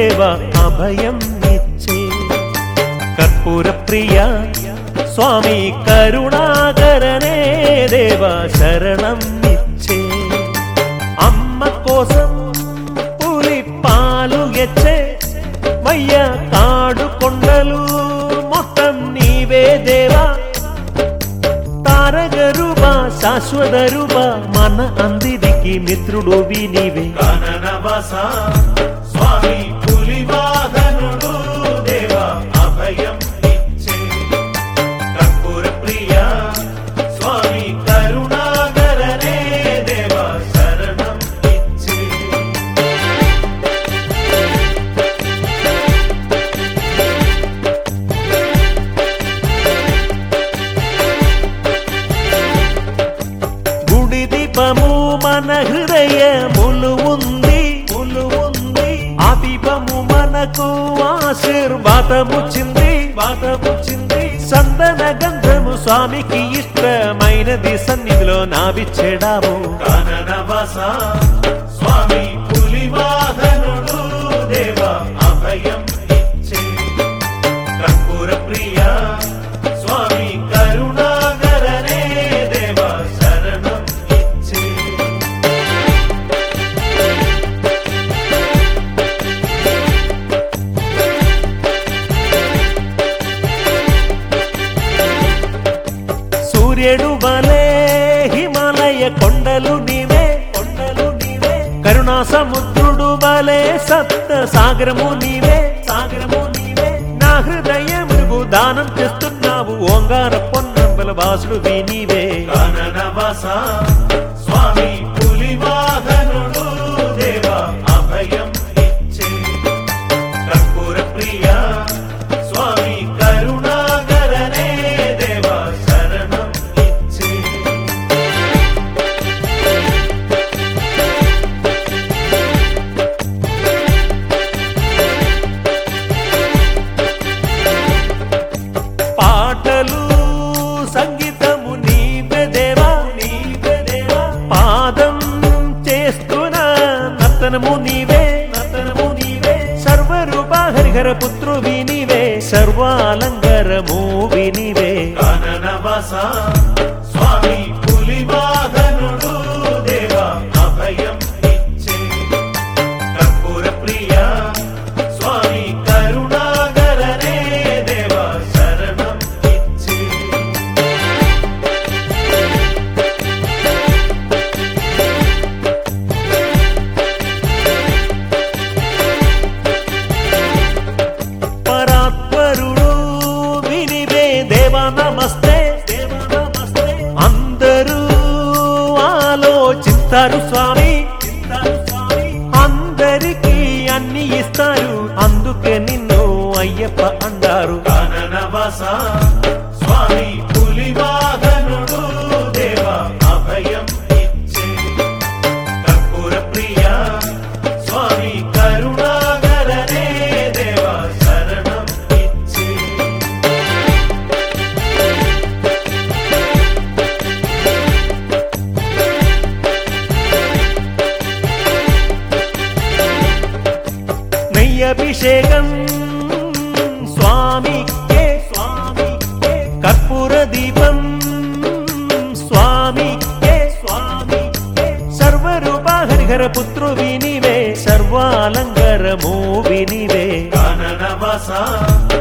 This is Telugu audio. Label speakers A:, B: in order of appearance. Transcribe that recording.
A: దేవా అభయం నిచ్చే కర్పూర ప్రియ స్వామి కరుణాకరనే దేవా శరణం నిచ్చే అమ్మ కోసం పులి పాలు ఎచ్చే మయ్య కాడు కొండలు మొత్తం నీవే దేవా తారగరుబా శాశ్వతరుబా మన అందిరికి మిత్రుడు నీవే
B: కాననవాస స్వామి పులివాహనుడు దేవా అభయం ఇచ్చే కర్పూర ప్రియ స్వామి కరుణాకరనే దేవా శరణం ఇచ్చే
A: గుడి దీపము మన హృదయములు ఉంది ఆ దీపము మనకు ఆశీర్వాదముచ్చింది సందన గంధము స్వామికి ఇష్టమైనది సన్నిధిలో నావిచ్చేడాము
B: కాననవాస స్వామి పులివాహనుడు దేవా అభయం ఇచ్చే కర్పూర ప్రియ స్వామి కరుణాకరనే దేవా శరణం ఇచ్చే
A: సూర్యుడు వలే హిమాలయ కొండలు నీవే కరుణా సముద్రుడు వలే సప్త సాగరము నీవే నా హృదయముకు దానం చేస్తున్నావు ఓంగార పొన్నంబల వాసుడు నీవే
B: కాననవాస స్వామి పులివాహనుడు దేవా అభయం ఇచ్చే కర్పూర ప్రియ స్వామి కరుణాకరనే దేవా శరణం ఇచ్చే
A: పాటలు సంగీతము నీవే దేవా పాదం చేస్తున్న నర్తనము నీవే సర్వరూప హరిహర పుత్రు నీవే సర్వాలంకరము నీవే
B: కాననవాస స్వామి పులివాహనుడు దేవా అభయం ఇచ్చే కర్పూర ప్రియ స్వామి కరుణాకరనే దేవా శరణం ఇచ్చే
A: పరాత్పరుడు వినివే దేవా నమస్తే అందరూ ఆలోచిస్తారు స్వామి అందరికీ అన్ని ఇస్తారు అందుకే నిన్ను అయ్యప్ప అంటారు
B: కాననవాస స్వామి పులివాహనుడు దేవా అభయం ఇచ్చే కర్పూర ప్రియ స్వామి కరుణాకరనే దేవా శరణం ఇచ్చే
A: నెయ్యభిషేకం స్వామికే కర్పూర దీపం స్వామికే సర్వరూప హరిహర పుత్రు నీవే సర్వాలంకరము నీవే
B: కాననవాస